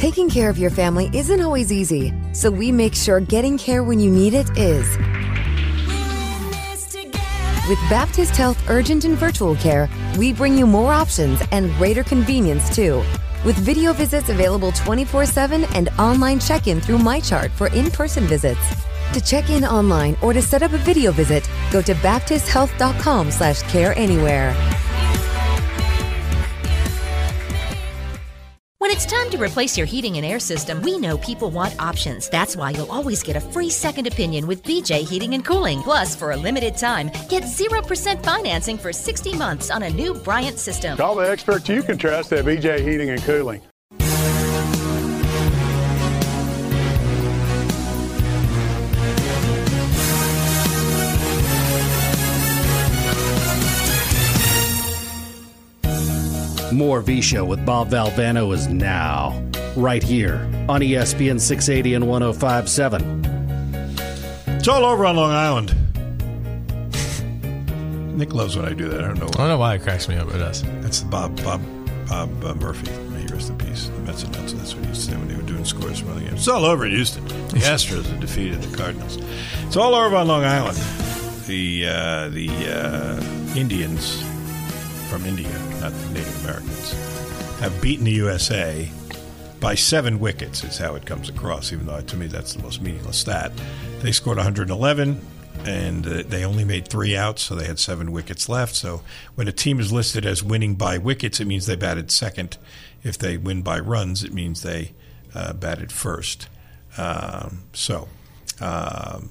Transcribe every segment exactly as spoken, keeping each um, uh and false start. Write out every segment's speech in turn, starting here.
Taking care of your family isn't always easy, so we make sure getting care when you need it is. With Baptist Health Urgent and Virtual Care, we bring you more options and greater convenience, too. With video visits available twenty-four seven and online check-in through MyChart for in-person visits. To check in online or to set up a video visit, go to baptisthealth.com slash care anywhere. When it's time to replace your heating and air system, we know people want options. That's why you'll always get a free second opinion with B J Heating and Cooling. Plus, for a limited time, get zero percent financing for sixty months on a new Bryant system. Call the experts you can trust at B J Heating and Cooling. More V-Show with Bob Valvano is now, right here on E S P N six eighty and one oh five point seven. It's all over on Long Island. Nick loves when I do that. I don't know why. I don't know why it cracks me up. It does. That's the Bob Bob Bob uh, Murphy. May he rest in peace. The Mets announcer. That's what he used to say when they were doing scores from other games. It's all over in Houston. The Astros have defeated the Cardinals. It's all over on Long Island. The uh, the uh, Indians from India, not the Native Americans, have beaten the U S A by seven wickets is how it comes across, even though to me that's the most meaningless stat. They scored one hundred eleven, and uh, they only made three outs, so they had seven wickets left. So when a team is listed as winning by wickets, it means they batted second. If they win by runs, it means they uh, batted first. Um, so um,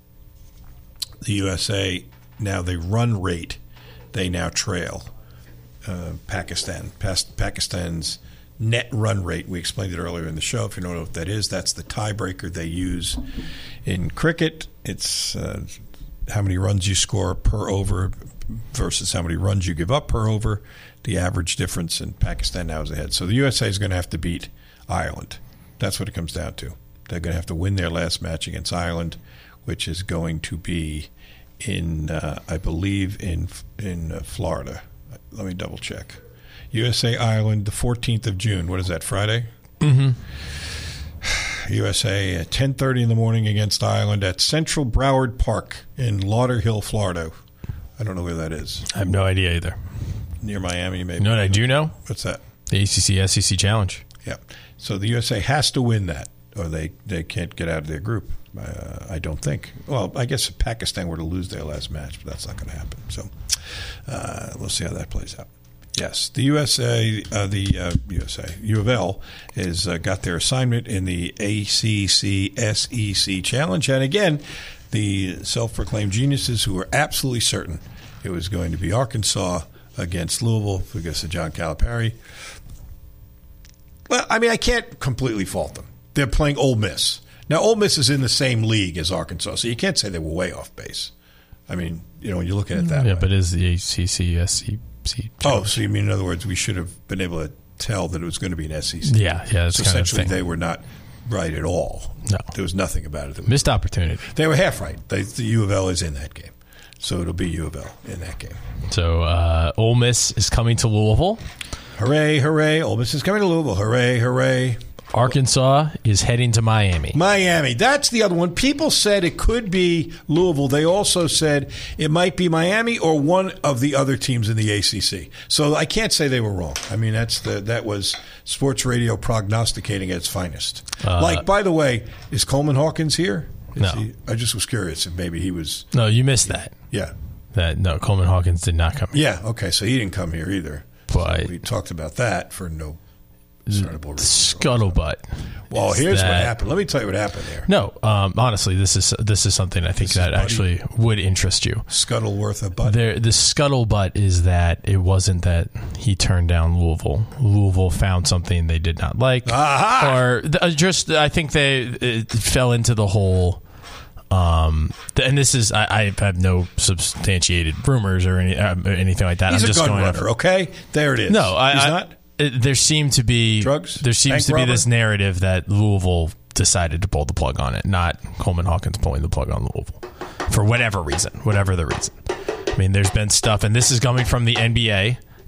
the U S A, now the run rate, they now trail Uh, Pakistan. Past Pakistan's net run rate, we explained it earlier in the show. If you don't know what that is, that's the tiebreaker they use in cricket. It's uh, how many runs you score per over versus how many runs you give up per over. The average difference, in Pakistan now is ahead. So the U S A is going to have to beat Ireland. That's what it comes down to. They're going to have to win their last match against Ireland, which is going to be in, uh, I believe, in in uh, Florida. Let me double check. U S A Ireland, the fourteenth of June. What is that, Friday? Mm-hmm. U S A at ten thirty in the morning against Ireland at Central Broward Park in Lauderhill, Florida. I don't know where that is. I have no idea either. Near Miami, maybe. You know what I do know? What's that? The A C C S E C Challenge. Yeah. So the U S A has to win that, or they, they can't get out of their group. Uh, I don't think. Well, I guess if Pakistan were to lose their last match, but that's not going to happen. So uh, we'll see how that plays out. Yes, the U S A, uh, the uh, U S A, U of L has uh, got their assignment in the A C C S E C Challenge. And again, the self-proclaimed geniuses who were absolutely certain it was going to be Arkansas against Louisville because of John Calipari. Well, I mean, I can't completely fault them. They're playing Ole Miss. Now, Ole Miss is in the same league as Arkansas, so you can't say they were way off base. I mean, you know, when you look at it that yeah, way. but is the A C C S E C Oh, so you mean, in other words, we should have been able to tell that it was going to be an S E C? Yeah, yeah. That's so kind essentially, of thing. they were not right at all. No. There was nothing about it. That was, Missed opportunity. They were half right. They, the U of L is in that game. So it'll be U of L in that game. So uh, Ole Miss is coming to Louisville. Hooray, hooray. Ole Miss is coming to Louisville. Hooray, hooray. Arkansas is heading to Miami. Miami. That's the other one. People said it could be Louisville. They also said it might be Miami or one of the other teams in the A C C. So I can't say they were wrong. I mean, that's the that was sports radio prognosticating at its finest. Uh, like, by the way, is Coleman Hawkins here? Is no. He, I just was curious if maybe he was. No, you missed that. Yeah. That no, Coleman Hawkins did not come here. Yeah, okay, so he didn't come here either. But so we talked about that for no discernible reason. Scuttlebutt. Well, here's that, what happened. Let me tell you what happened there. No, um, honestly, this is this is something I think this that actually would interest you. Scuttleworth of butt. There, the scuttlebutt is that it wasn't that he turned down Louisville. Louisville found something they did not like, Aha! or just I think they it fell into the whole. Um, and this is I, I have no substantiated rumors or any uh, anything like that. He's I'm a just gun going runner. off. Okay, there it is. No, I, he's I, not. It, there seemed to be drugs. There seems Bank to robber? be this narrative that Louisville decided to pull the plug on it, not Coleman Hawkins pulling the plug on Louisville for whatever reason, whatever the reason. I mean, there's been stuff, and this is coming from the N B A.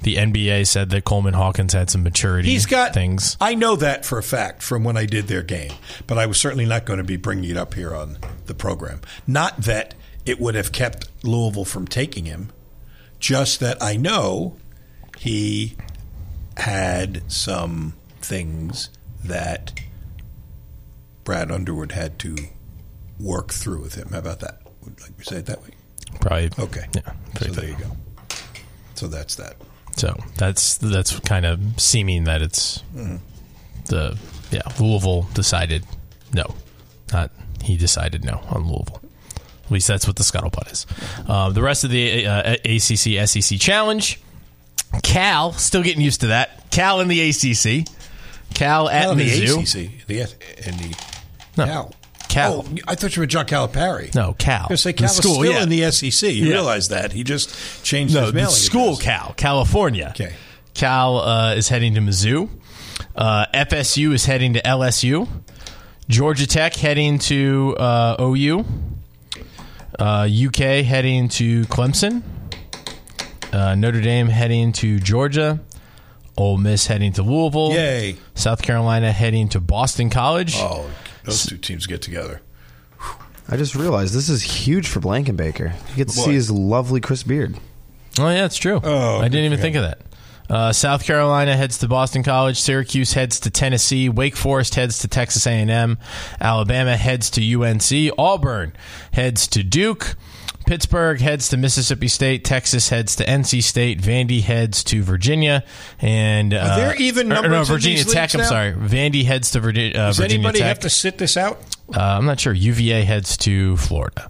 the N B A said that Coleman Hawkins had some maturity He's got things. I know that for a fact from when I did their game, but I was certainly not going to be bringing it up here on the program. Not that it would have kept Louisville from taking him, just that I know he had some things that Brad Underwood had to work through with him. How about that? Would like me say it that way? Probably. Okay. Yeah. So there you go. So that's that. So that's that's kind of seeming that it's Mm-hmm. the yeah Louisville decided no, not he decided no on Louisville. At least that's what the scuttlebutt is. Uh, the rest of the uh, A C C S E C Challenge, Cal still getting used to that. Cal in the A C C, Cal at Cal in the Mizzou. A C C, the and the No. Cal. Cal. Oh, I thought you were John Calipari. No, Cal. I was going to say Cal The school, was still yeah. in the S E C. You Yeah. realize that. He just changed No, his the mailing school address. Cal, California. Okay. Cal uh, is heading to Mizzou. Uh, F S U is heading to L S U. Georgia Tech heading to uh, O U. Uh, U K heading to Clemson. Uh, Notre Dame heading to Georgia. Ole Miss heading to Louisville. Yay. South Carolina heading to Boston College. Oh, those two teams get together. I just realized this is huge for Blankenbaker. You get to What? see his lovely Chris Beard. Oh, yeah, it's true. Oh, I good didn't even for think him. of that. Uh, South Carolina heads to Boston College. Syracuse heads to Tennessee. Wake Forest heads to Texas A and M. Alabama heads to U N C. Auburn heads to Duke. Pittsburgh heads to Mississippi State. Texas heads to N C State. Vandy heads to Virginia. And uh, Are there even or- numbers No, in Virginia these Tech. leagues I'm now? sorry. Vandy heads to Virginia, uh, Does Virginia anybody Tech. have to sit this out? Uh, I'm not sure. U V A heads to Florida.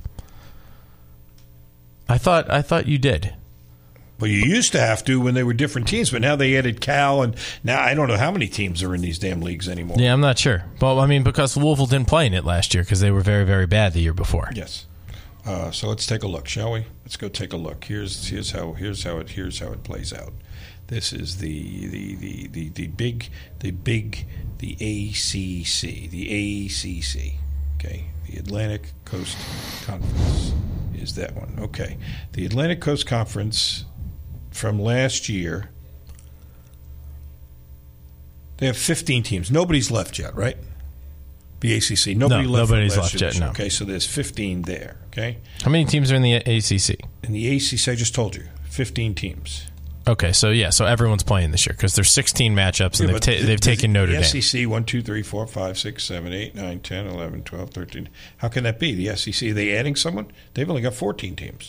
I thought. I thought you did. Well, you used to have to when they were different teams, but now they added Cal, and now I don't know how many teams are in these damn leagues anymore. Yeah, I'm not sure. Well, I mean, because Louisville didn't play in it last year because they were very, very bad the year before. Yes. Uh, so let's take a look, shall we? Let's go take a look. Here's here's how here's how it here's how it plays out. This is the the, the, the, the big the big the A C C the A C C. Okay, the Atlantic Coast Conference is that one. Okay, the Atlantic Coast Conference from last year. They have fifteen teams. Nobody's left yet, right? The A C C. Nobody No, left. from nobody's last left year. yet, no. Okay, so there's fifteen there. Okay. How many teams are in the A C C? In the A C C, I just told you, fifteen teams. Okay, so yeah, so everyone's playing this year because there's sixteen matchups and Yeah, they've, but ta- the- they've the- taken Notre the Dame. S E C, one, two, three, four, five, six, seven, eight, nine, ten, eleven, twelve, thirteen. How can that be? The S E C, are they adding someone? They've only got fourteen teams.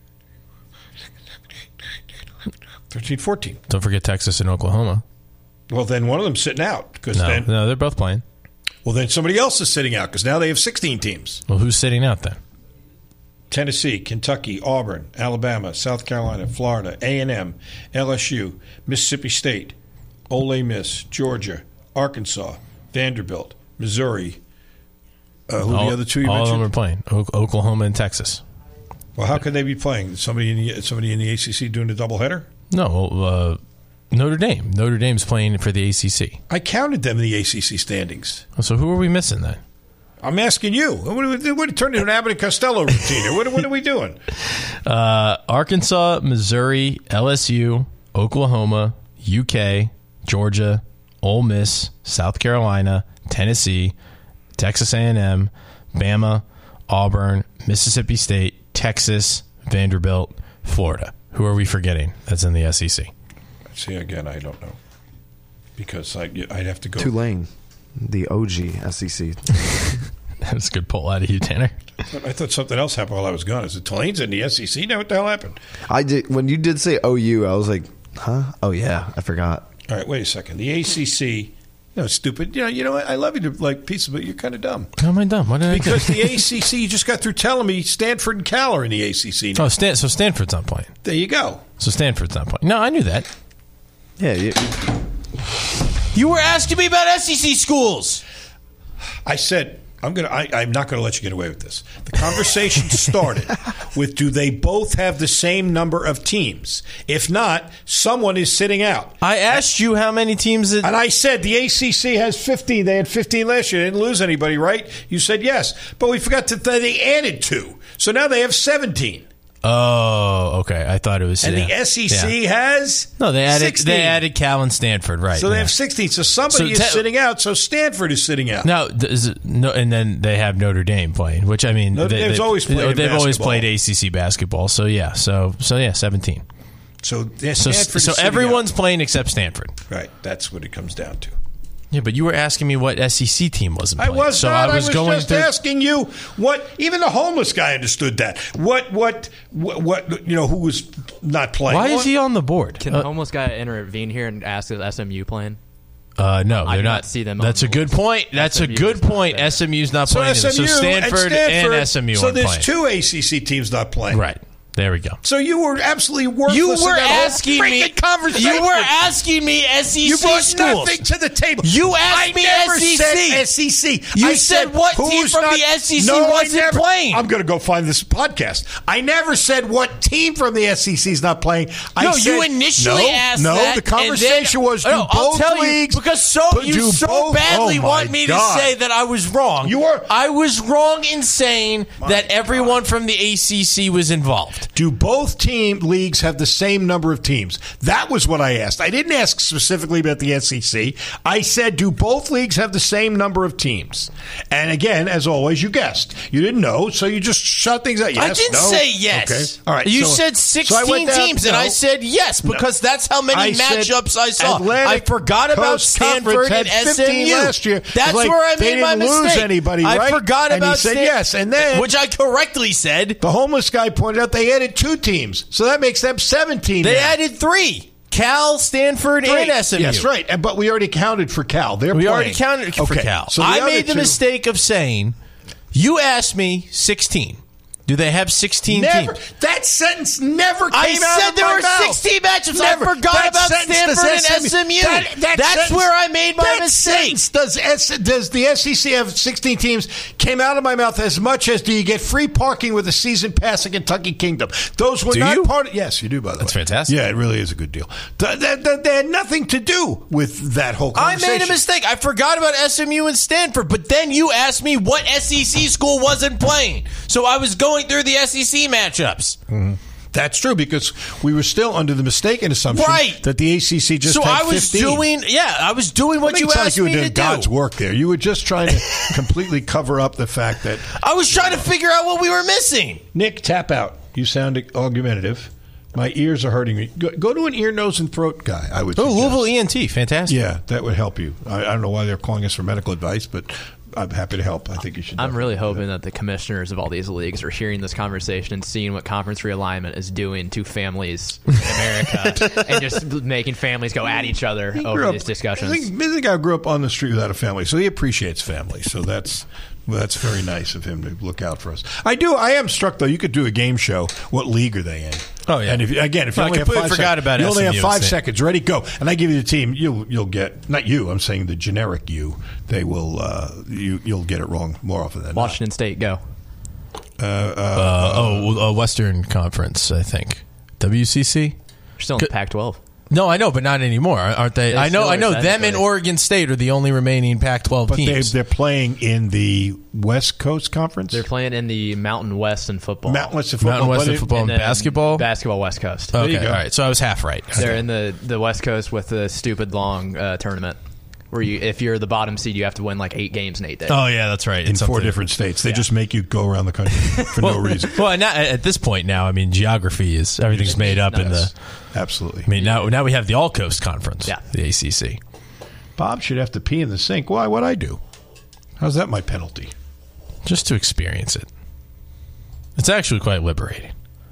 thirteen, fourteen. Don't forget Texas and Oklahoma. Well, then one of them's sitting out. Because No, then, no, they're both playing. well, then somebody else is sitting out because now they have sixteen teams. Well, who's sitting out then? Tennessee, Kentucky, Auburn, Alabama, South Carolina, Florida, A and M, L S U, Mississippi State, Ole Miss, Georgia, Arkansas, Vanderbilt, Missouri. Uh, who all are the other two you all of them mentioned? are playing. O- Oklahoma and Texas. Well, how could they be playing? Somebody in the somebody in the A C C doing a doubleheader? No, uh, Notre Dame. Notre Dame's playing for the A C C. I counted them in the A C C standings. So who are we missing then? I'm asking you. What are we, what, turn into an Abbott and Costello routine here. What, what are we doing? Uh, Arkansas, Missouri, L S U, Oklahoma, U K, Georgia, Ole Miss, South Carolina, Tennessee, Texas A and M, Bama, Auburn, Mississippi State, Texas, Vanderbilt, Florida. Who are we forgetting that's in the S E C? See, again, I don't know. Because I, I'd have to go. Tulane, the O G S E C. That's a good pull out of you, Tanner. I thought something else happened while I was gone. Is it Tulane's in the S E C now? What the hell happened? I did when you did say O U. I was like, huh? Oh yeah, I forgot. All right, wait a second. The A C C, you know, stupid. You know, you know what? I love you to like pieces, but you're kind of dumb. How am I dumb? What did I do? Because the A C C, you just got through telling me Stanford and Cal are in the A C C now. Oh, Stan- so Stanford's not playing. There you go. So Stanford's not playing. No, I knew that. Yeah, you, You were asking me about S E C schools. I said, I'm gonna. I, I'm not going to let you get away with this. The conversation started with, do they both have the same number of teams? If not, someone is sitting out. I asked you how many teams. It- And I said the A C C has fifteen. They had fifteen last year. They didn't lose anybody, right? You said yes. But we forgot that they added two. So now they have seventeen. Oh, okay. I thought it was. And yeah. the S E C Yeah. has no. They added sixteen. they added Cal and Stanford, right? So they yeah. have sixteen. So somebody So is te- sitting out. So Stanford is sitting out. No, th- is it- no, and then they have Notre Dame playing, which I mean, Notre they, Dame's they, always played They've always basketball. played A C C basketball. So yeah, so so yeah, seventeen. So yeah, So Stanford so is sitting everyone's out. playing except Stanford. Right. That's what it comes down to. Yeah, but you were asking me what S E C team wasn't I playing. was so not. I was, going just through. asking you what. Even the homeless guy understood that. What? What? What? what you know, who was not playing? Why is What? he on the board? Can Uh, the homeless guy intervene here and ask if S M U playing? Uh, no, I they're did not. not see them on That's the a good list. point. That's S M U a good is not point. there. S M U's not So playing. S M U so Stanford and, Stanford, and S M U So aren't there's playing. two A C C teams not playing. Right. There we go. So you were absolutely worthless. You in were that whole asking me. freaking conversation. You were asking me S E C You brought schools. nothing to the table. You asked I me never S E C. Said S E C. You I said what team who's from not- the S E C no, I wasn't never- playing? I'm going to go find this podcast. I never said what team from the S E C is not playing. I No, said, you initially no, asked no, that. the conversation and then, was do no, I'll both tell leagues you because so but you do so both- badly oh my want me God. to say that I was wrong. You were. I was wrong in saying that everyone from the A C C was involved. Do both team leagues have the same number of teams? That was what I asked. I didn't ask specifically about the S E C. I said, do both leagues have the same number of teams? And again, as always, you guessed. You didn't know, so you just shut things out. Yes, I didn't no. say yes. Okay. All right. You so- said so I sixteen went down- teams, and no. I said yes because that's how many I said matchups I saw. Atlantic I forgot about Coast Conference Stanford had and S fifteen M U last year. That's Like, where I they made my didn't lose mistake. anybody, I right? forgot And he about said Stan- yes, and then- which I correctly said. The homeless guy pointed out they added two teams, so that makes them seventeen. They now. added three: Cal, Stanford, Three. and S M U. Yes, right. And- But we already counted for Cal. They're We playing. already counted for Okay. Cal. So the I other made the two- mistake of saying, you asked me sixteen. Do they have sixteen Never. teams? That sentence never came I out said of there my were mouth. sixteen matchups. Never. I forgot That about sentence Stanford does and S M U. That, that That's sentence- where I made my that mistake. sentence Does, S, does the S E C have sixteen teams? Came out of my mouth as much as do you get free parking with a season pass at Kentucky Kingdom? Those were Do not you? part of. Yes, you do. By the That's way, fantastic. Yeah, it really is a good deal. Th- th- th- They had nothing to do with that whole I conversation. made a mistake. I forgot about S M U and Stanford, but then you asked me what S E C school wasn't playing. So I was going through the S E C matchups. Mm-hmm. That's true because we were still under the mistaken assumption Right. that the A C C just So had I was fifteen. doing, yeah, I was doing what It you makes it sound asked like you were me doing to God's do. work there. You were just trying to completely cover up the fact that I was trying to figure out what we were missing. Nick, tap out. You sound argumentative. My ears are hurting me. Go, go to an ear, nose, and throat guy. I would. Oh, suggest. Louisville E N T, fantastic. Yeah, that would help you. I, I don't know why they're calling us for medical advice, but I'm happy to help. I think you should. I'm really definitely do hoping that the commissioners of all these leagues are hearing this conversation and seeing what conference realignment is doing to families in America and just making families go at each other He grew over up- these discussions. I think the guy grew up on the street without a family, so he appreciates family. So that's well, that's very nice of him to look out for us. I do. I am struck though. You could do a game show. What league are they in? Oh, yeah. And if again, if you No, I only have completely five forgot seconds, about you only have S M U five and Stan- seconds. Ready, go. And I give you the team. You'll you'll get not you. I'm saying the generic you. They will. Uh, you you'll get it wrong more often than Washington State, go. not. Uh, uh, Uh, oh, uh, Western Conference, I think. W C C? You're still in the Pac twelve. No, I know, but not anymore, aren't they? They I know, still I know. are Them and technically. Oregon State are the only remaining Pac twelve but they, teams. they're playing in the West Coast Conference. They're playing in the Mountain West in football. Mountain West football. Mountain Western but it- football and then basketball. Basketball West Coast. Okay, you go. all right. So I was half right. They're Okay. in the, the West Coast with the stupid long uh, tournament where you, if you're the bottom seed, you have to win like eight games in eight days. Oh yeah, that's right. in It's four something- different states. They just make you go around the country for no reason. Well, now, at this point now, I mean, geography is everything's made up in the. Yes, absolutely. I mean, now now we have the All Coast Conference. Yeah. the A C C. Bob should have to pee in the sink. Why? What'd I do? How's that my penalty? Just to experience it. It's actually quite liberating.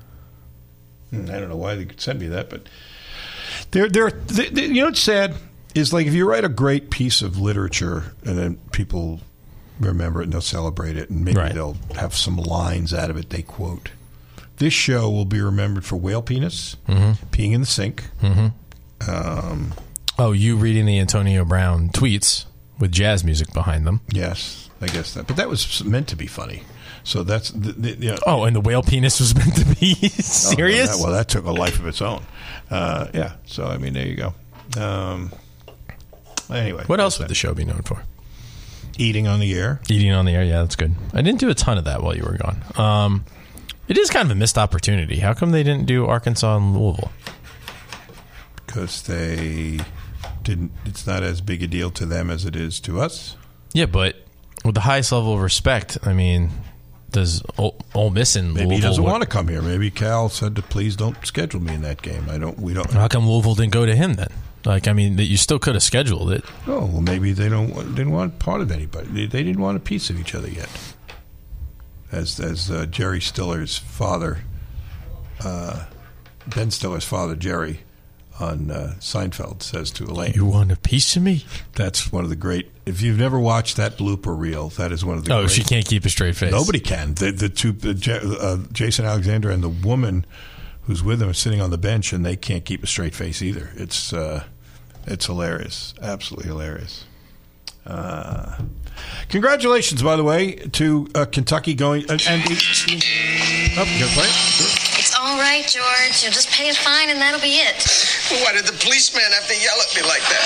Hmm, I don't know why they could send me that, but they're, they're, they they you know what's sad is like if you write a great piece of literature and then people remember it and they'll celebrate it and maybe Right. they'll have some lines out of it they quote. This show will be remembered for whale penis, Mm-hmm. peeing in the sink. Mm-hmm. Um, Oh, you reading the Antonio Brown tweets with jazz music behind them. yes, I guess that. But that was meant to be funny. So that's the, the, you know, Oh, and the whale penis was meant to be Oh, serious? no, that- well, that took a life of its own. Uh, yeah. So I mean, there you go. Um, anyway, What else that's would that. the show be known for? Eating on the air. Eating on the air, yeah, that's good. I didn't do a ton of that while you were gone. Um, It is kind of a missed opportunity. How come they didn't do Arkansas and Louisville? Because they didn't. It's not as big a deal to them as it is to us. Yeah, but with the highest level of respect, I mean, does Ole, Ole Miss and Maybe Louisville he doesn't would- want to come here. Maybe Cal said, to, "Please don't schedule me in that game." I don't. We don't. How come Louisville didn't go to him then? Like, I mean, that you still could have scheduled it. Oh, well, maybe they don't want- didn't want part of anybody. They, they didn't want a piece of each other yet. As as uh, Jerry Stiller's father, uh, Ben Stiller's father, Jerry, on uh, Seinfeld says to Elaine, You want a piece of me? That's one of the great. If you've never watched that blooper reel, that is one of the. Oh, great, she can't keep a straight face. Nobody can. The, the two, the, J- uh, Jason Alexander and the woman who's with him are sitting on the bench, and they can't keep a straight face either. It's uh, it's hilarious, absolutely hilarious. Uh, congratulations, by the way, to uh, Kentucky going and. and the, oh, you gonna play it? Sure. It's all right, George. You'll just pay a fine, and that'll be it. Why did the policeman have to yell at me like that?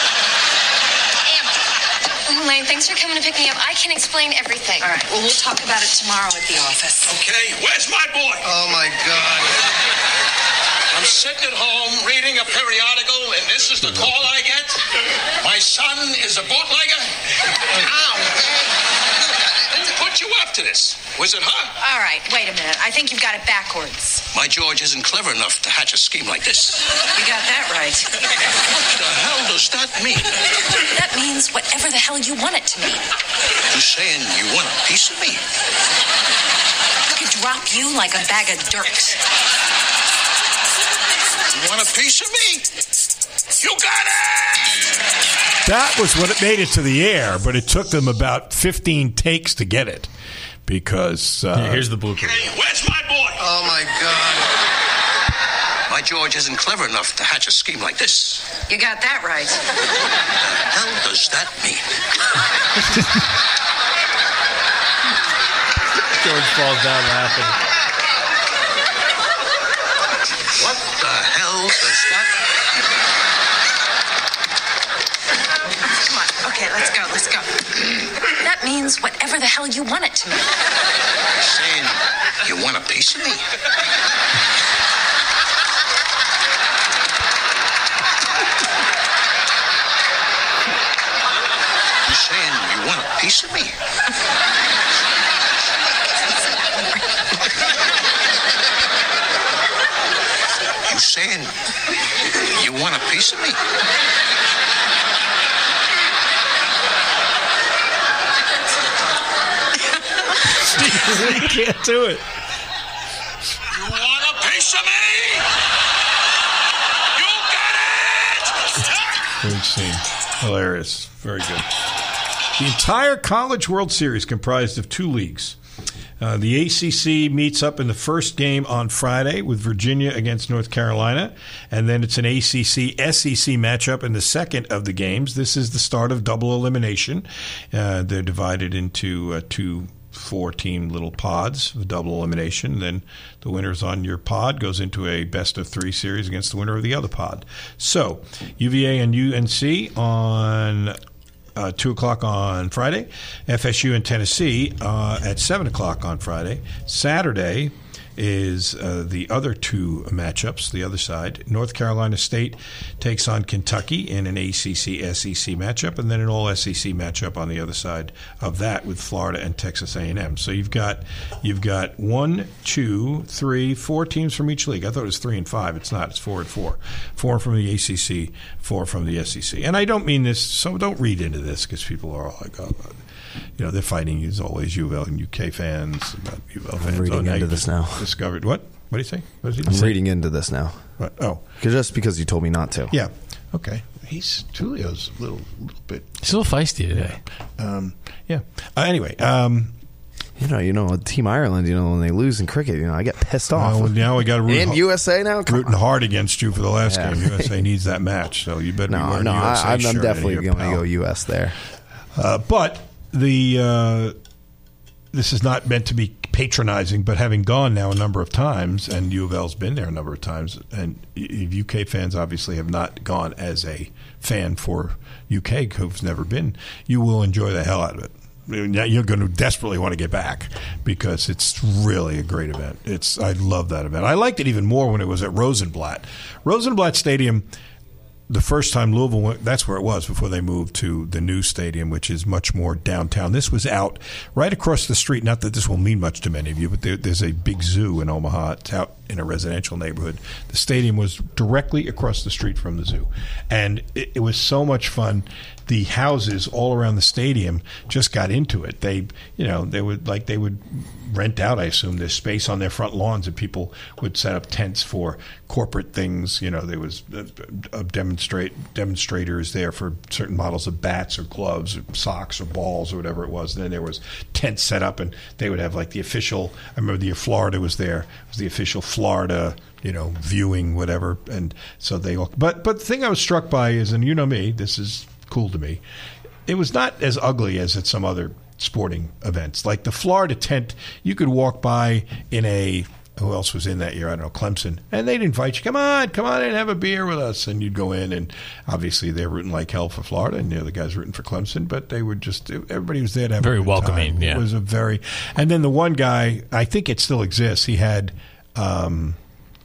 Elaine, thanks for coming to pick me up. I can explain everything. All right. Well, we'll talk about it tomorrow at the office. Okay, where's my boy? Oh, my God. I'm sitting at home reading a periodical, and this is the call I get? My son is a bootlegger? Ow. Who put you up to this? Was it her? All right. Wait a minute. I think you've got it backwards. My George isn't clever enough to hatch a scheme like this. You got that right. What the hell does that mean? That means whatever the hell you want it to mean. You saying you want a piece of me? I could drop you like a bag of dirt. You want a piece of me? You got it! That was what it made it to the air, but it took them about fifteen takes to get it because. Uh, Here, here's the blooper. Hey, where's my boy? Oh, my God. My George isn't clever enough to hatch a scheme like this. You got that right. What the hell does that mean? George falls down laughing. What the hell does that Come on. Okay, let's go. Let's go. That means whatever the hell you want it to mean. You're saying you want a piece of me? You saying you want a piece of me? You saying you want a piece of me? He can't do it. You want a piece of me? You got it! Great scene. Hilarious. Very good. The entire College World Series comprised of two leagues. Uh, the A C C meets up in the first game on Friday with Virginia against North Carolina, and then it's an A C C S E C matchup in the second of the games. This is the start of double elimination. Uh, they're divided into uh, two four-team little pods of double elimination. Then the winner's on your pod goes into a best-of-three series against the winner of the other pod. So U V A and U N C on uh, two o'clock on Friday. F S U and Tennessee uh, at seven o'clock on Friday. Saturday is uh, the other two matchups, the other side. North Carolina State takes on Kentucky in an A C C S E C matchup, and then an all S E C matchup on the other side of that with Florida and Texas A and M. So you've got you've got one, two, three, four teams from each league. I thought it was three and five. It's not. It's four and four. Four from the A C C, four from the S E C. And I don't mean this, so don't read into this because people are all like, oh, you know, they're fighting as always, U of L and U K fans, about U of L fans. I'm reading oh, into this now. Discovered what? What do you say? What does he I'm say? reading into this now. What? Oh, just because you told me not to. Yeah. Okay. He's Tulio's a little, little bit. He's a little feisty today. Yeah. Um, yeah. Uh, anyway. Um, You know, you know, Team Ireland. You know, when they lose in cricket, you know, I get pissed off. well, now we got to root and ho- U S A now, Come rooting on. hard against you for the last Yeah. game. U S A needs that match, so you better be No, wearing no, a U S A I, I'm shirt definitely in here, going to pal. go U S there. Uh, but the uh, this is not meant to be patronizing, but having gone now a number of times, and U of L's been there a number of times, and U K fans obviously have not gone as a fan for U K who's never been, you will enjoy the hell out of it. you're going to desperately want to get back because it's really a great event. It's I love that event. I liked it even more when it was at Rosenblatt. Rosenblatt Stadium, the first time Louisville went, that's where it was before they moved to the new stadium, which is much more downtown. This was out right across the street. Not that this will mean much to many of you, but there, there's a big zoo in Omaha. It's out in a residential neighborhood. The stadium was directly across the street from the zoo. And it, it was so much fun. The houses all around the stadium just got into it. They, you know, they would like they would rent out, I assume, there's space on their front lawns, and people would set up tents for corporate things. You know, there was uh, uh, demonstrate demonstrators there for certain models of bats or gloves or socks or balls or whatever it was. And then there was tents set up, and they would have like the official. I remember the Florida was there. It was the official Florida, you know, viewing whatever. And so they all. But but the thing I was struck by is, and you know me, this is cool to me. It was not as ugly as at some other sporting events. Like the Florida tent, you could walk by in a, who else was in that year? I don't know, Clemson. And they'd invite you, come on, come on and have a beer with us. And you'd go in, and obviously they're rooting like hell for Florida, and the other guys rooting for Clemson, but they were just, everybody was there to have very a good welcoming, time. yeah. It was a very, and then the one guy, I think it still exists, he had, um,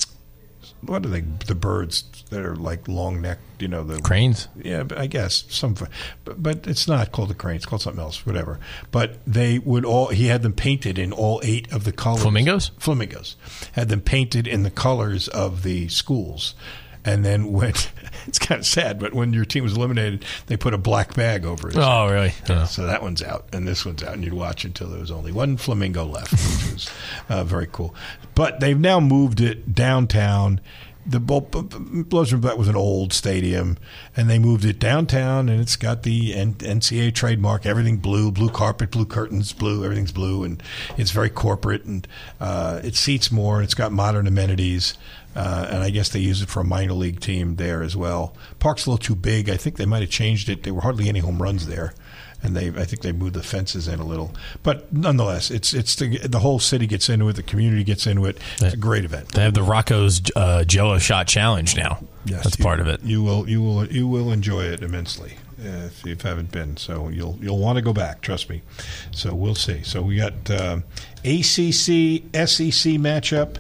what are they, the birds that are like long necked, you know, the cranes. Yeah, but I guess some, but, but it's not called the crane. It's called something else, whatever. But they would all. He had them painted in all eight of the colors. Flamingos. Flamingos had them painted in the colors of the schools. And then when it's kind of sad, but when your team was eliminated, they put a black bag over it. Oh, really? Yeah. So that one's out, and this one's out, and you'd watch until there was only one flamingo left, which was uh, very cool. But they've now moved it downtown. The Rosenblatt was an old stadium, and they moved it downtown, and it's got the N C A A trademark, everything blue, blue carpet, blue curtains, blue, everything's blue, and it's very corporate, and uh, it seats more, and it's got modern amenities. Uh, and I guess they use it for a minor league team there as well. Park's a little too big. I think they might have changed it. There were hardly any home runs there, and they I think they moved the fences in a little. But nonetheless, it's it's the, the whole city gets into it. The community gets into it. It's a great event. They have the Rocco's uh, Jello Shot Challenge now. Yes, that's you, part of it. You will you will you will enjoy it immensely uh, if you haven't been. So you'll you'll want to go back. Trust me. So we'll see. So we got uh, A C C S E C matchup.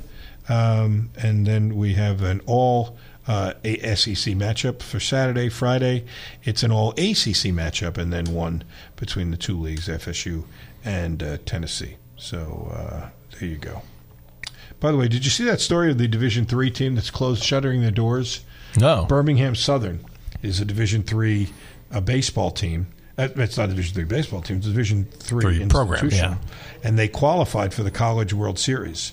Um, and then we have an all uh, S E C matchup for Saturday, Friday. It's an all A C C matchup, and then one between the two leagues, F S U and uh, Tennessee. So uh, there you go. By the way, did you see that story of the Division three team that's closed, shuttering their doors? No. Birmingham Southern is a Division three uh, baseball team. It's not a Division three baseball team. It's a Division three, three program, yeah. And they qualified for the College World Series.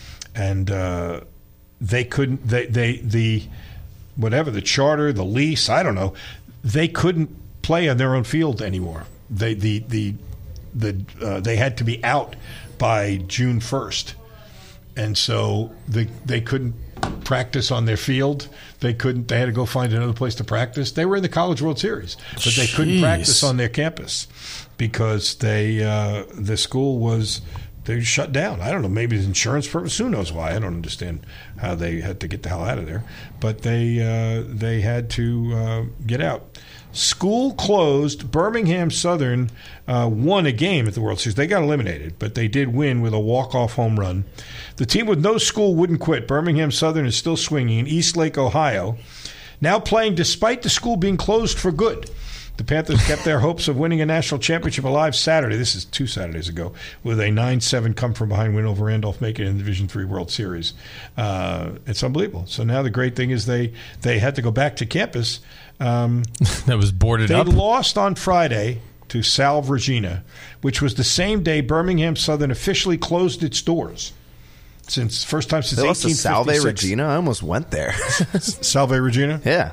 And uh, they couldn't, they, they, the, whatever, the charter, the lease, I don't know, they couldn't play on their own field anymore. They, the, the, the, uh, they had to be out by June first. And so they, they couldn't practice on their field. They couldn't, they had to go find another place to practice. They were in the College World Series, but they couldn't Jeez. practice on their campus because they, uh, the school was, they shut down. I don't know. Maybe it's insurance purpose. Who knows why? I don't understand how they had to get the hell out of there. But they uh, they had to uh, get out. School closed. Birmingham Southern uh, won a game at the World Series. They got eliminated, but they did win with a walk-off home run. The team with no school wouldn't quit. Birmingham Southern is still swinging in Eastlake, Ohio, now playing despite the school being closed for good. The Panthers kept their hopes of winning a national championship alive Saturday. This is two Saturdays ago, with a nine seven come-from-behind win over Randolph, making it in the Division three World Series. Uh, it's unbelievable. So now the great thing is they, they had to go back to campus. Um, that was boarded they up? They lost on Friday to Salve Regina, which was the same day Birmingham Southern officially closed its doors. Since first time since they lost to eighteen fifty-six. Salve Regina? I almost went there. Salve Regina? Yeah.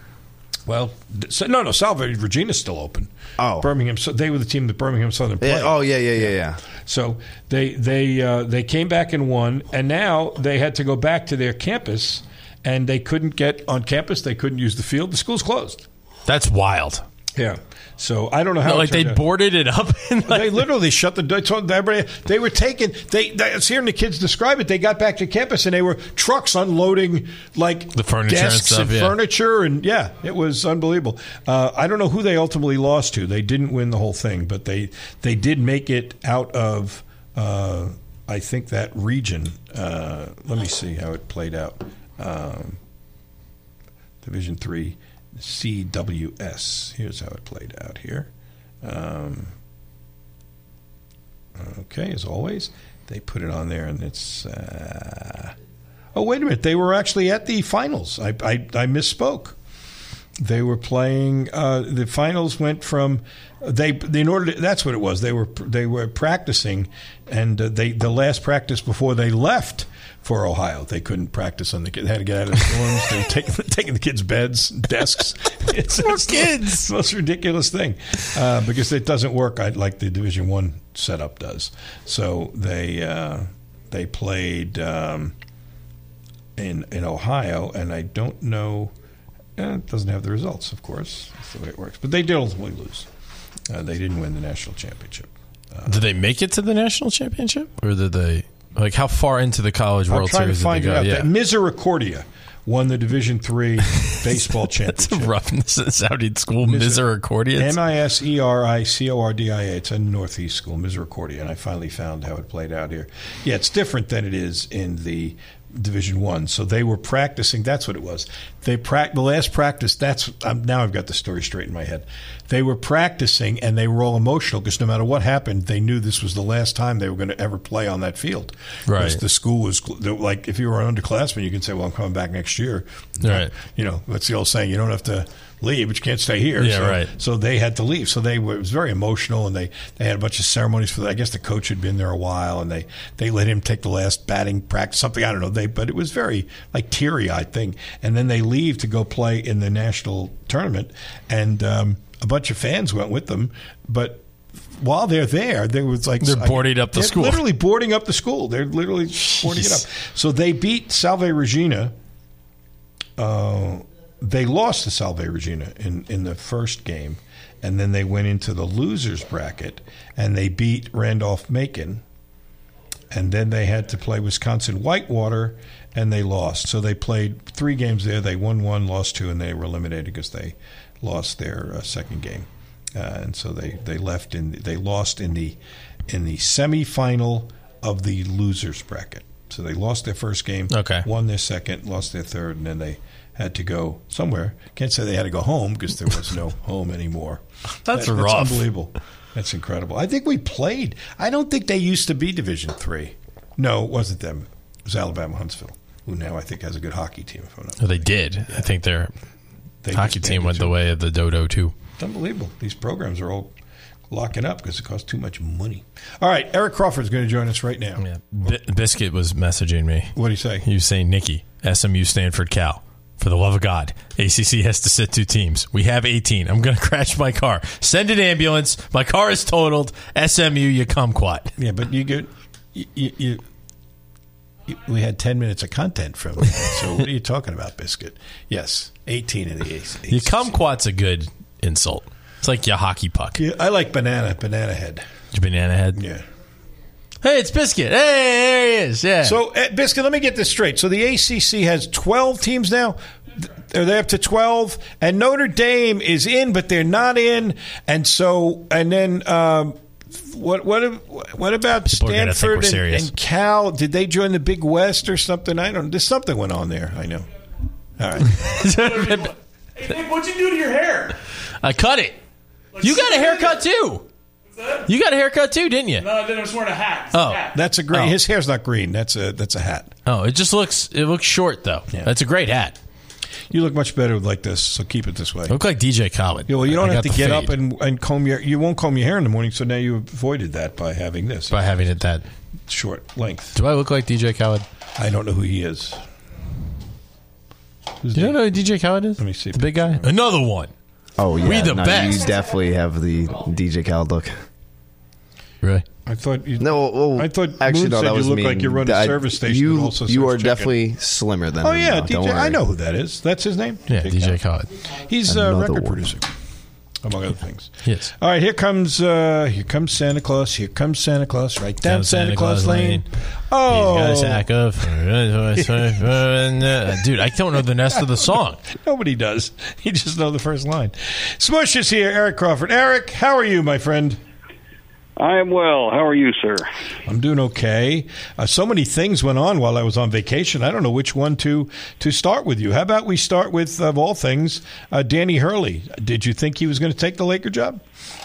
Well, no, no, Salve Regina's still open. Oh, Birmingham. So they were the team that Birmingham Southern played. Yeah, oh, yeah, yeah, yeah, yeah. So they they uh, they came back and won, and now they had to go back to their campus, and they couldn't get on campus. They couldn't use the field. The school's closed. That's wild. Yeah. So I don't know how. No, it like they turned out. boarded it up. And like, They literally shut the. They told everybody they were taking. They. I was hearing the kids describe it. They got back to campus and they were trucks unloading like The furniture and desks stuff, and yeah. furniture and yeah, it was unbelievable. Uh, I don't know who they ultimately lost to. They didn't win the whole thing, but they they did make it out of. Uh, I think that region. Uh, let me see how it played out. Um, Division three. C W S. Here's how it played out here. Um, okay, as always, they put it on there, and it's. Uh, oh, wait a minute! They were actually at the finals. I I, I misspoke. They were playing. Uh, the finals went from. They in order. To, that's what it was. They were they were practicing, and uh, they the last practice before they left for Ohio. They couldn't practice on the kids. They had to get out of the dorms. They were taking, taking the kids' beds, desks. It's, Poor it's kids. the most ridiculous thing uh, because it doesn't work like the Division One setup does. So they uh, they played um, in in Ohio, and I don't know. Eh, it doesn't have the results, of course. That's the way it works. But they did ultimately lose. Uh, they didn't win the national championship. Uh, did they make it to the national championship, or did they? Like, how far into the College World I'm trying Series to find did they go? it out. Yeah. That Misericordia won the Division Three baseball championship. That's a roughness in Saudi school. Misericordia. M I S E R I C O R D I A. It's a Northeast school, Misericordia, and I finally found how it played out here. Yeah, it's different than it is in the Division One. So they were practicing. That's what it was. They pra- the last practice. That's um, now I've got the story straight in my head. They were practicing, and they were all emotional because no matter what happened, they knew this was the last time they were going to ever play on that field. Right. Because the school was like, if you were an underclassman, you can say, "Well, I'm coming back next year." Right. You know, that's the old saying. You don't have to leave, but you can't stay here. Yeah, so, right. So they had to leave. So they were, it was very emotional, and they, they had a bunch of ceremonies for that. I guess the coach had been there a while, and they, they let him take the last batting practice, something, I don't know. They But it was very, like, teary-eyed thing. And then they leave to go play in the national tournament, and um, a bunch of fans went with them. But while they're there, there was like... They're boarding up the they're school. literally boarding up the school. They're literally boarding it up. So they beat Salve Regina... Uh, They lost to Salve Regina in, in the first game, and then they went into the losers bracket, and they beat Randolph-Macon, and then they had to play Wisconsin-Whitewater, and they lost. So they played three games there. They won one, lost two, and they were eliminated because they lost their uh, second game. Uh, and so they, they left in they lost in the in the semifinal of the losers bracket. So they lost their first game, Okay. won their second, lost their third, and then they had to go somewhere. Can't say they had to go home because there was no home anymore. That's That- rough. That's unbelievable. That's incredible. I think we played. I don't think they used to be Division Three. No, it wasn't them. It was Alabama Huntsville, who now I think has a good hockey team. If I'm not Oh, they did. I think their They hockey disbanded team went the too. way of the Dodo, too. It's unbelievable. These programs are all locking up because it costs too much money. All right, Eric Crawford's going to join us right now. Yeah. B- Biscuit was messaging me. What did he say? He was saying, Nikki, S M U, Stanford, Cal. For the love of God, A C C has to sit two teams. We have eighteen. I'm going to crash my car. Send an ambulance. My car is totaled. S M U, you kumquat. Yeah, but you get you, you, you, you we had ten minutes of content from it. So what are you talking about, Biscuit? Yes, eighteen in the A C C. You kumquat's a good insult. It's like your hockey puck. Yeah, I like banana, banana head. Your banana head? Yeah. Hey, it's Biscuit. Hey, there he is. Yeah. So, uh, Biscuit, let me get this straight. So the A C C has twelve teams now. Are they up to twelve? And Notre Dame is in, but they're not in. And so, and then um, what? What? What about People are gonna think we're Stanford and, serious. and Cal? Did they join the Big West or something? I don't. There's something went on there. I know. All right. Hey, Nick, what'd you do to your hair? I cut it. You got a haircut too. You got a haircut too, didn't you? No, I didn't. I was wearing a hat. It's Oh. a hat. That's a green. Oh. His hair's not green. That's a that's a hat. Oh, it just looks it looks short though. Yeah. That's a great hat. You look much better like this, so keep it this way. You look like D J Khaled. Yeah, well, you don't I have got to the get fade up and, and comb your. You won't comb your hair in the morning, so now you avoided that by having this by having it that short length. Do I look like D J Khaled? I don't know who he is. Who's Do you the- know who D J Khaled is? Let me see. The big guy. Another one. Oh yeah, We the no, best. You definitely have the D J Khaled look. Really? I thought you. No, well, I thought actually Moon no, said that you was look me. like you run a I- service station. You, and also you serves are chicken. definitely slimmer than Oh him. yeah, though. D J. Don't worry. I know who that is. That's his name. Yeah, D J Khaled. He's a Another record one. producer. among other things. Yes. All right, here comes uh, here comes Santa Claus. Here comes Santa Claus. Right down Santa, Santa Claus, Claus Lane. Lane. Oh, he's got a sack of. Dude, I don't know the rest of the song. Nobody does. You just know the first line. Smush is here. Eric Crawford. Eric, how are you, my friend? I am well. How are you, sir? I'm doing okay. Uh, so many things went on while I was on vacation. I don't know which one to to start with you. How about we start with, of all things, uh, Danny Hurley. Did you think he was going to take the Laker job?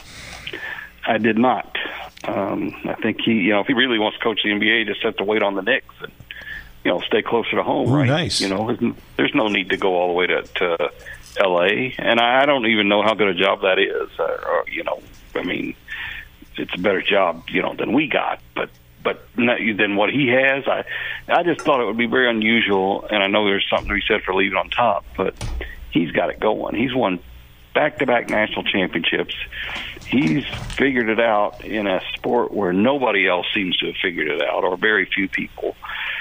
I did not. Um, I think he, you know, if he really wants to coach the N B A, he just has to wait on the Knicks and, you know, stay closer to home, Ooh, right? Nice. You know, there's no need to go all the way to, to L A, and I don't even know how good a job that is. Uh, or, you know, I mean, it's a better job, you know, than we got, but but not, than what he has. I I just thought it would be very unusual, and I know there's something to be said for leaving on top, but he's got it going. He's won back-to-back national championships. He's figured it out in a sport where nobody else seems to have figured it out, or very few people.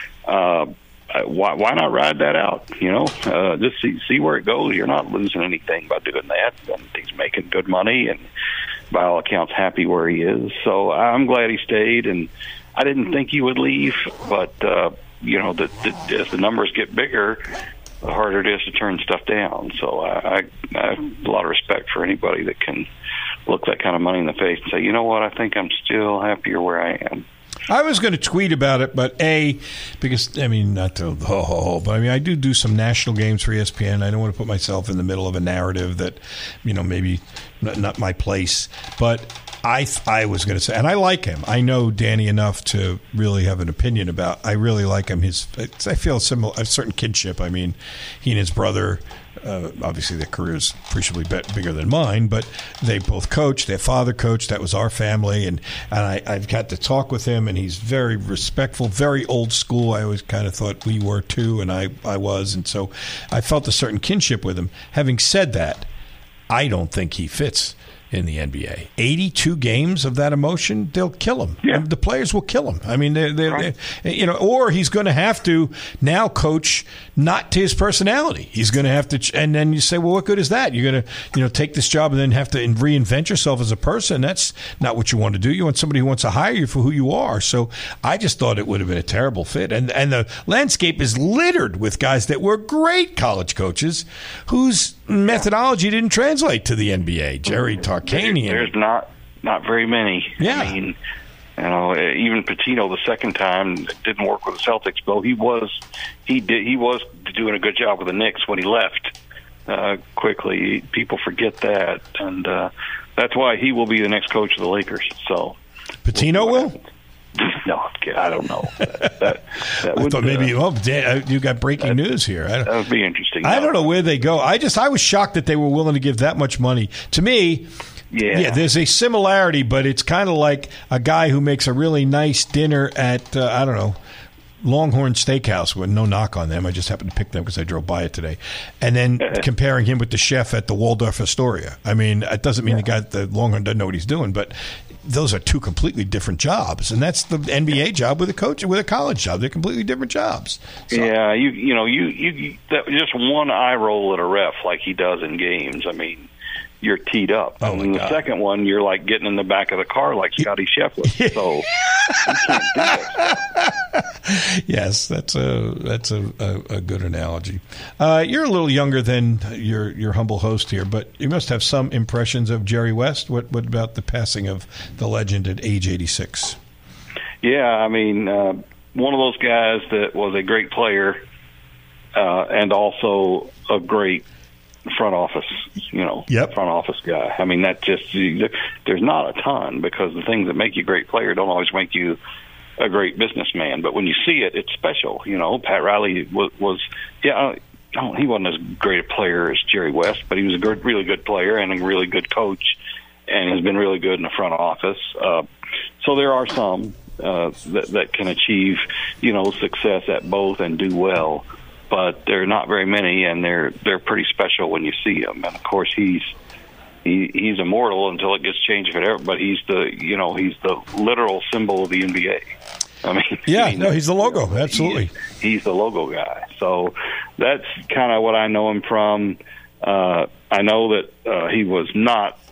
Uh, why why not ride that out? You know, uh, just see see where it goes. You're not losing anything by doing that. And he's making good money, and by all accounts, happy where he is. So I'm glad he stayed, and I didn't think he would leave, but, uh, you know, the, the, as the numbers get bigger, the harder it is to turn stuff down. So I, I, I have a lot of respect for anybody that can look that kind of money in the face and say, you know what, I think I'm still happier where I am. I was going to tweet about it, but A, because, I mean, not to, ho, ho, ho, but I mean, I do do some national games for E S P N. I don't want to put myself in the middle of a narrative that, you know, maybe not, not my place. But I I was going to say, and I like him. I know Danny enough to really have an opinion about. I really like him. His, I feel similar, a certain kinship. I mean, he and his brother. Uh, obviously, their careers appreciably be- bigger than mine, but they both coached. Their father coached. That was our family, and and I, I've got to talk with him, and he's very respectful, very old school. I always kind of thought we were too, and I, I was, and so I felt a certain kinship with him. Having said that, I don't think he fits in the N B A. eighty-two games of that emotion, they'll kill him. Yeah. The players will kill him. I mean, they're, they're, right. they're, you know, or he's going to have to now coach not to his personality. He's going to have to, and then you say, well, what good is that? You're going to, you know, take this job and then have to reinvent yourself as a person. That's not what you want to do. You want somebody who wants to hire you for who you are. So I just thought it would have been a terrible fit. And and the landscape is littered with guys that were great college coaches whose methodology didn't translate to the N B A. Jerry Tarkanian. There's not not very many. Yeah. I mean, you know, even Pitino the second time didn't work with the Celtics, though he was he did he was doing a good job with the Knicks when he left uh, quickly. People forget that, and uh, that's why he will be the next coach of the Lakers. So Pitino will. No, I don't know. That, that, that I would, thought maybe uh, oh, Dan, you got breaking that, news here. I don't, that would be interesting. I don't know where they go. I just I was shocked that they were willing to give that much money. To me, yeah, yeah there's a similarity, but it's kind of like a guy who makes a really nice dinner at uh, I don't know. Longhorn Steakhouse, with no knock on them. I just happened to pick them because I drove by it today. And then comparing him with the chef at the Waldorf Astoria. I mean, it doesn't mean yeah. the guy at the Longhorn doesn't know what he's doing, but those are two completely different jobs. And that's the N B A job with a coach, with a college job. They're completely different jobs. So, yeah, you you know, you, you that, just one eye roll at a ref like he does in games. I mean, you're teed up. Oh, and the God. second one, you're like getting in the back of the car like Scotty Scheffler. So you can't do that. Yes, that's a that's a, a, a good analogy. Uh, you're a little younger than your your humble host here, but you must have some impressions of Jerry West. What what about the passing of the legend at age eighty-six? Yeah, I mean, uh, one of those guys that was a great player uh, and also a great front office, you know, yep. front office guy. I mean, that just, there's not a ton, because the things that make you a great player don't always make you a great businessman. But when you see it, it's special. You know, Pat Riley was, was yeah, no, he wasn't as great a player as Jerry West, but he was a good, really good player and a really good coach, and has been really good in the front office. Uh, so there are some uh, that, that can achieve, you know, success at both and do well. But there are not very many, and they're they're pretty special when you see them. And of course, he's he, he's immortal until it gets changed for ever. But he's the you know he's the literal symbol of the N B A. I mean, yeah, I mean, no, he's the logo, absolutely. He's, he's the logo guy. So that's kind of what I know him from. Uh, I know that uh, he was not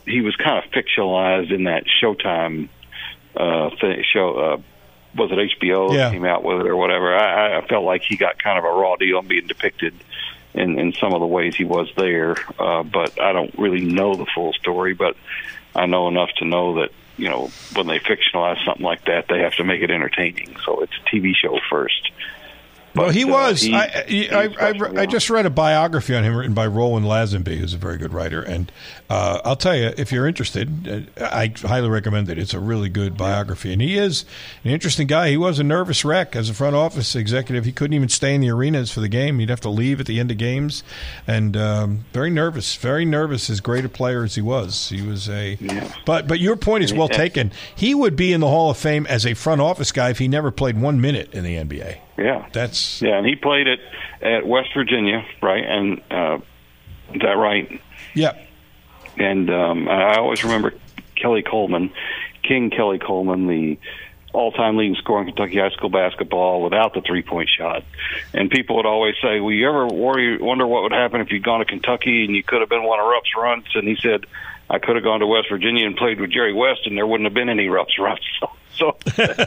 he was kind of fictionalized in that Showtime uh, thing, show. Uh, was it H B O Yeah. that came out with it or whatever? I, I felt like he got kind of a raw deal and being depicted in, in some of the ways he was there. Uh, but I don't really know the full story, but I know enough to know that, you know, when they fictionalize something like that, they have to make it entertaining. So it's a T V show first. Well, he But, uh, was. he- I, he's I, I, special, I, yeah. I just read a biography on him written by Roland Lazenby, who's a very good writer. And uh, I'll tell you, if you're interested, uh, I highly recommend it. It's a really good biography. And he is an interesting guy. He was a nervous wreck as a front office executive. He couldn't even stay in the arenas for the game. He'd have to leave at the end of games. And um, very nervous, very nervous, as great a player as he was. He was a. Yeah. But, but your point is well Yeah. taken. He would be in the Hall of Fame as a front office guy if he never played one minute in the N B A. Yeah, that's yeah, and he played it at West Virginia, right? And uh, is that right? Yeah. And um, I always remember Kelly Coleman, King Kelly Coleman, the all-time leading scorer in Kentucky high school basketball without the three-point shot. And people would always say, "Well, you ever worry, wonder what would happen if you'd gone to Kentucky and you could have been one of Rupp's Runts?" And he said, "I could have gone to West Virginia and played with Jerry West, and there wouldn't have been any Rupp's Runts." So.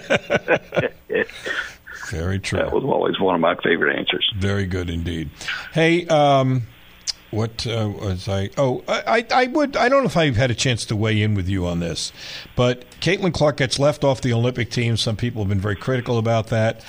so Very true. That was always one of my favorite answers. Very good indeed. Hey, um, what uh, was I? Oh, I, I would. I don't know if I've had a chance to weigh in with you on this, but Caitlin Clark gets left off the Olympic team. Some people have been very critical about that.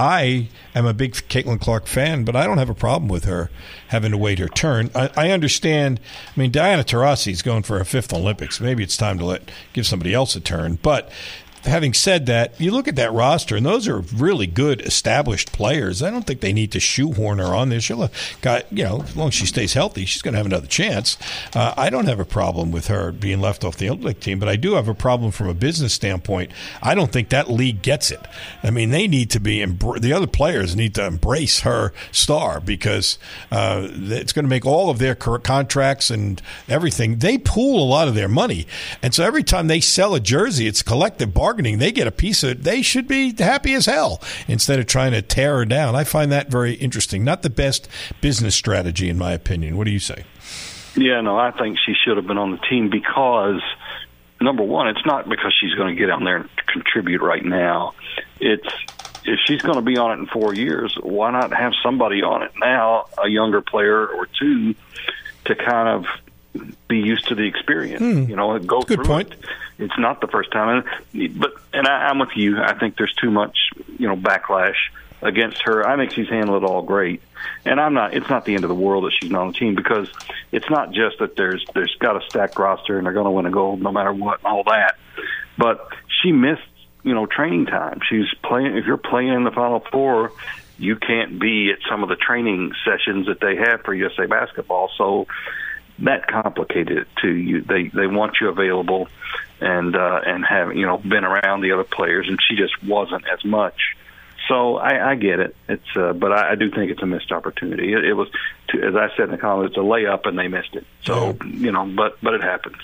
I am a big Caitlin Clark fan, but I don't have a problem with her having to wait her turn. I, I understand. I mean, Diana Taurasi is going for her fifth Olympics. Maybe it's time to let give somebody else a turn, but. Having said that, you look at that roster, and those are really good, established players. I don't think they need to shoehorn her on there. She'll have got, you know, as long as she stays healthy, she's going to have another chance. Uh, I don't have a problem with her being left off the Olympic team, but I do have a problem from a business standpoint. I don't think that league gets it. I mean, they need to be, the other players need to embrace her star because uh, it's going to make all of their contracts and everything. They pool a lot of their money. And so every time they sell a jersey, it's collective bargaining. They get a piece of it. They should be happy as hell instead of trying to tear her down. I find that very interesting. Not the best business strategy, in my opinion. What do you say? Yeah, no, I think she should have been on the team because, number one, it's not because she's going to get out there and contribute right now. It's if she's going to be on it in four years, why not have somebody on it now, a younger player or two, to kind of be used to the experience? Hmm. You know, go Good through point. it. It's not the first time, and, but and I, I'm with you. I think there's too much, you know, backlash against her. I think she's handled it all great, and I'm not. It's not the end of the world that she's not on the team because it's not just that there's there's got a stacked roster and they're going to win a gold no matter what and all that. But she missed, you know, training time. She's playing. If you're playing in the Final Four, you can't be at some of the training sessions that they have for U S A Basketball. So that complicated it too. You they they want you available and uh, and have you know been around the other players, and she just wasn't as much. So I, I get it. It's uh, but I, I do think it's a missed opportunity. It, it was, to, as I said in the comments, it's a layup and they missed it. So you know, but but it happens.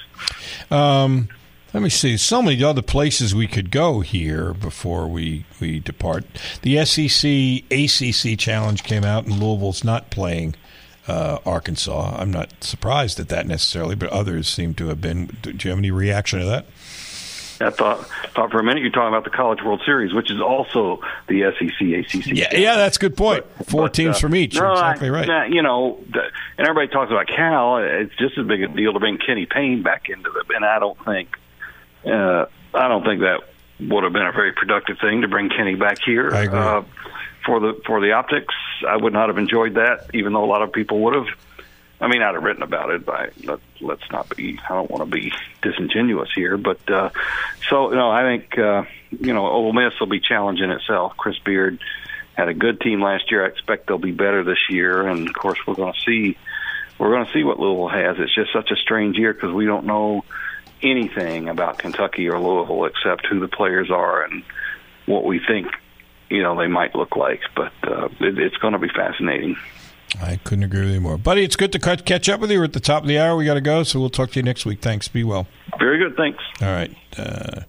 Um, let me see. So many other places we could go here before we, we depart. The S E C A C C Challenge came out, and Louisville's not playing uh, Arkansas. I'm not surprised at that necessarily, but others seem to have been. Do you have any reaction to that? I thought, thought for a minute you're talking about the College World Series, which is also the S E C A C C. Yeah, yeah, that's a good point. But, Four but, teams uh, from each. No, You're exactly I, right. uh, you know, the, and everybody talks about Cal. It's just as big a deal to bring Kenny Payne back into it, and I don't think, uh, I don't think that would have been a very productive thing to bring Kenny back here. I agree. Uh, for the for the optics, I would not have enjoyed that, even though a lot of people would have. I mean, I'd have written about it, but let, let's not be, I don't want to be disingenuous here. But, uh, so, no, I think, uh, you know, Ole Miss will be challenging itself. Chris Beard had a good team last year. I expect they'll be better this year. And, of course, we're going to see, we're going to see what Louisville has. It's just such a strange year because we don't know anything about Kentucky or Louisville except who the players are and what we think, you know, they might look like. But uh, it, it's going to be fascinating. I couldn't agree with you more. Buddy, it's good to cut, catch up with you. We're at the top of the hour. We got to go, so we'll talk to you next week. Thanks. Be well. Very good. Thanks. All right. Uh,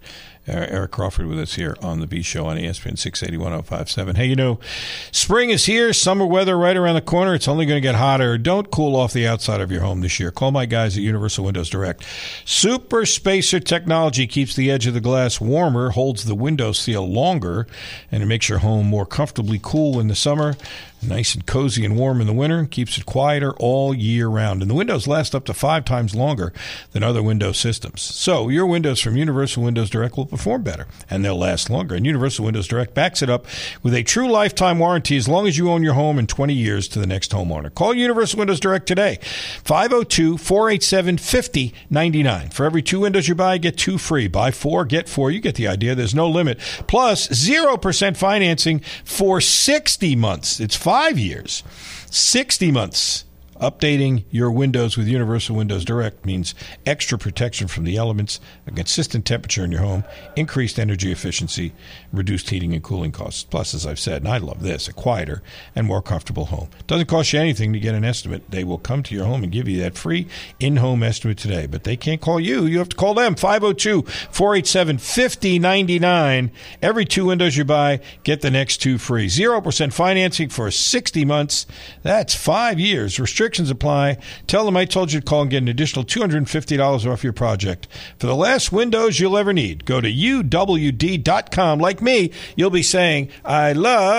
Eric Crawford with us here on the B Show on E S P N six eighty, one oh five point seven. Hey, you know, spring is here, summer weather right around the corner. It's only going to get hotter. Don't cool off the outside of your home this year. Call my guys at Universal Windows Direct. Super Spacer technology keeps the edge of the glass warmer, holds the window seal longer, and it makes your home more comfortably cool in the summer, nice and cozy and warm in the winter, keeps it quieter all year round. And the windows last up to five times longer than other window systems. So your windows from Universal Windows Direct will perform better, and they'll last longer. And Universal Windows Direct backs it up with a true lifetime warranty as long as you own your home and twenty years to the next homeowner. Call Universal Windows Direct today, five oh two, four eight seven, five oh nine nine. For every two windows you buy, get two free. Buy four, get four. You get the idea. There's no limit. Plus, zero percent financing for sixty months. It's five years. sixty months. Updating your windows with Universal Windows Direct means extra protection from the elements, a consistent temperature in your home, increased energy efficiency, reduced heating and cooling costs. Plus, as I've said, and I love this, a quieter and more comfortable home. Doesn't cost you anything to get an estimate. They will come to your home and give you that free in-home estimate today. But they can't call you. You have to call them, five oh two, four eight seven, five oh nine nine. Every two windows you buy, get the next two free. zero percent financing for sixty months. That's five years. Restrictions apply. Tell them I told you to call and get an additional two hundred fifty dollars off your project. For the last windows you'll ever need, go to U W D dot com. Like me, you'll be saying, I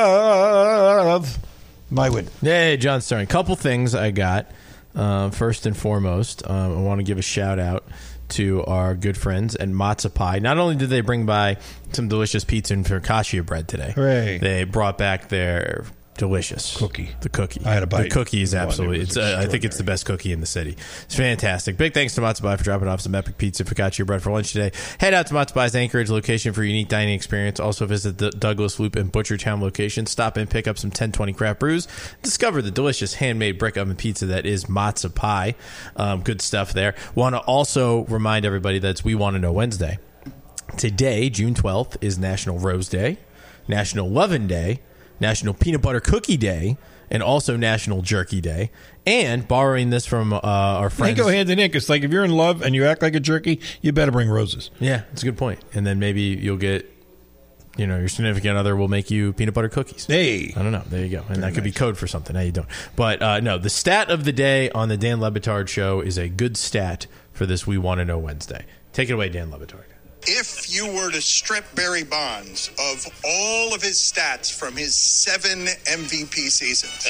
love my window. Hey, John Stern. Couple things I got. Uh, first and foremost, um, I want to give a shout out to our good friends at Matzo Pie. Not only did they bring by some delicious pizza and focaccia bread today, Hooray. They brought back their delicious cookie. The cookie. I had a bite. The cookie is Oh, absolutely. it was It's. Uh, I think it's the best cookie in the city. It's fantastic. Big thanks to Matzo Pie for dropping off some epic pizza, focaccia bread for lunch today. Head out to Matzo Pie's Anchorage location for a unique dining experience. Also visit the Douglas Loop and Butchertown location. Stop in, pick up some ten twenty craft brews. Discover the delicious handmade brick oven pizza that is Matzo Pie. Um, good stuff there. Want to also remind everybody that it's We Want to Know Wednesday. Today, June twelfth, is National Rose Day, National Lovin' Day, National Peanut Butter Cookie Day, and also National Jerky Day. And borrowing this from uh, our friends. They go hand in hand. It's like if you're in love and you act like a jerky, you better bring roses. Yeah, it's a good point. And then maybe you'll get, you know, your significant other will make you peanut butter cookies. Hey. I don't know. There you go. And Very that could nice. be code for something. How you doing? But uh, no, the stat of the day on the Dan Le Batard Show is a good stat for this We Want to Know Wednesday. Take it away, Dan Le Batard. If you were to strip Barry Bonds of all of his stats from his seven M V P seasons,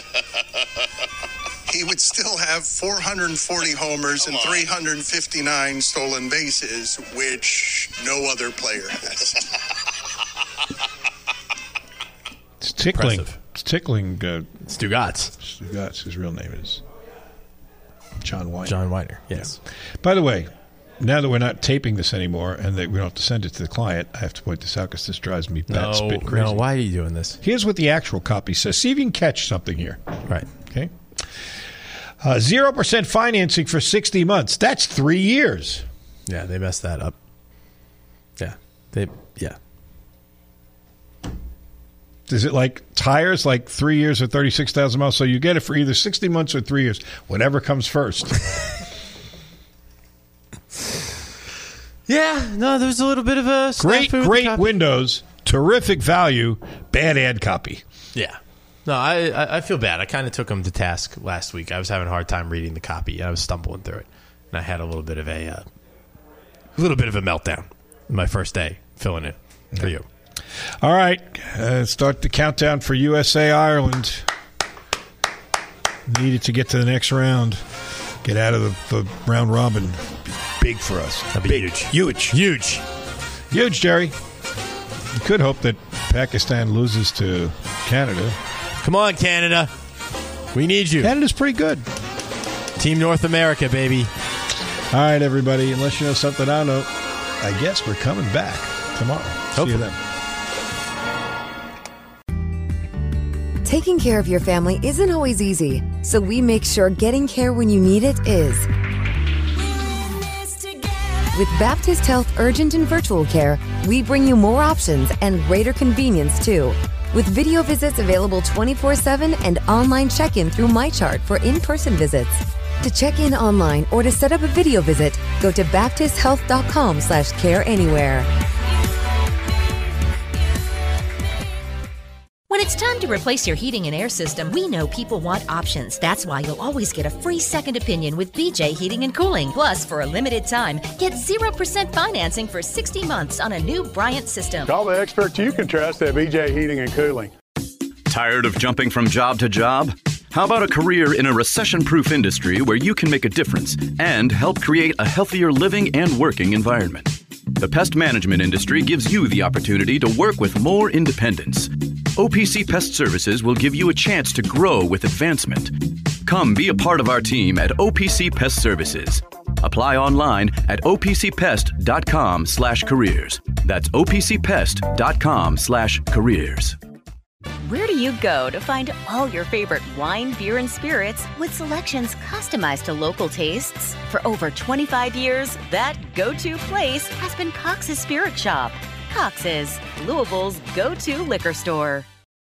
he would still have four hundred forty homers and three hundred fifty-nine stolen bases, which no other player has. It's tickling. Impressive. It's tickling. Uh, Stugatz. Stugatz. His real name is John Weiner. John Weiner, yes. Yeah. By the way, now that we're not taping this anymore and that we don't have to send it to the client, I have to point this out because this drives me No, bat spit crazy. no, why are you doing this? Here's what the actual copy says. See if you can catch something here. Right. Okay. Uh, zero percent financing for sixty months. That's three years. Yeah, they messed that up. Yeah. They. Yeah. Is it like tires, like three years or thirty-six thousand miles? So you get it for either sixty months or three years, whatever comes first. Yeah, no, there's a little bit of a Great, snafu with great the copy. windows, terrific value, bad ad copy. Yeah. No, I, I I feel bad. I kind of took him to task last week. I was having a hard time reading the copy. I was stumbling through it, and I had a little bit of a uh, a little bit of a meltdown my first day filling in for you. All right, uh, start the countdown for U S A Ireland. Needed to get to the next round. Get out of the, the round robin. Big for us. That'd be Big. huge. Huge. Huge. Huge, Jerry. You could hope that Pakistan loses to Canada. Come on, Canada. We need you. Canada's pretty good. Team North America, baby. All right, everybody. Unless you know something I don't know, I guess we're coming back tomorrow. See you then. Taking care of your family isn't always easy, so we make sure getting care when you need it is. With Baptist Health Urgent and Virtual Care, we bring you more options and greater convenience, too. With video visits available twenty-four seven and online check-in through MyChart for in-person visits. To check in online or to set up a video visit, go to baptist health dot com slash care anywhere. it's time to replace your heating and air system, we know people want options. That's why you'll always get a free second opinion with B J Heating and Cooling. Plus, for a limited time, get zero percent financing for sixty months on a new Bryant system. Call the experts you can trust at B J Heating and Cooling. Tired of jumping from job to job? How about a career in a recession-proof industry where you can make a difference and help create a healthier living and working environment? The pest management industry gives you the opportunity to work with more independence. O P C Pest Services will give you a chance to grow with advancement. Come be a part of our team at O P C Pest Services. Apply online at opcpest.com slash careers. That's opcpest.com slash careers. Where do you go to find all your favorite wine, beer, and spirits with selections customized to local tastes? For over twenty-five years, that go-to place has been Cox's Spirit Shop. Cox's, Louisville's go-to liquor store.